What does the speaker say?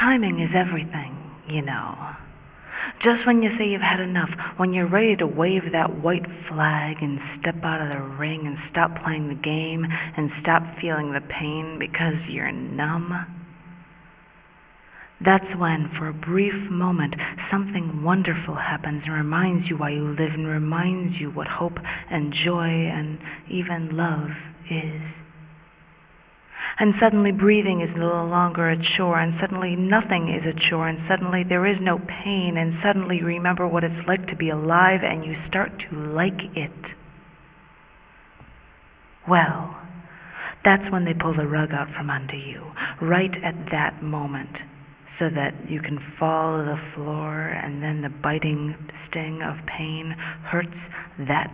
Timing is everything, you know. Just when you say you've had enough, when you're ready to wave that white flag and step out of the ring and stop playing the game and stop feeling the pain because you're numb, that's when, for a brief moment, something wonderful happens and reminds you why you live and reminds you what hope and joy and even love is. And suddenly breathing is no longer a chore, and suddenly nothing is a chore, and suddenly there is no pain, and suddenly you remember what it's like to be alive, and you start to like it. Well, that's when they pull the rug out from under you, right at that moment, so that you can fall to the floor, and then the biting sting of pain hurts that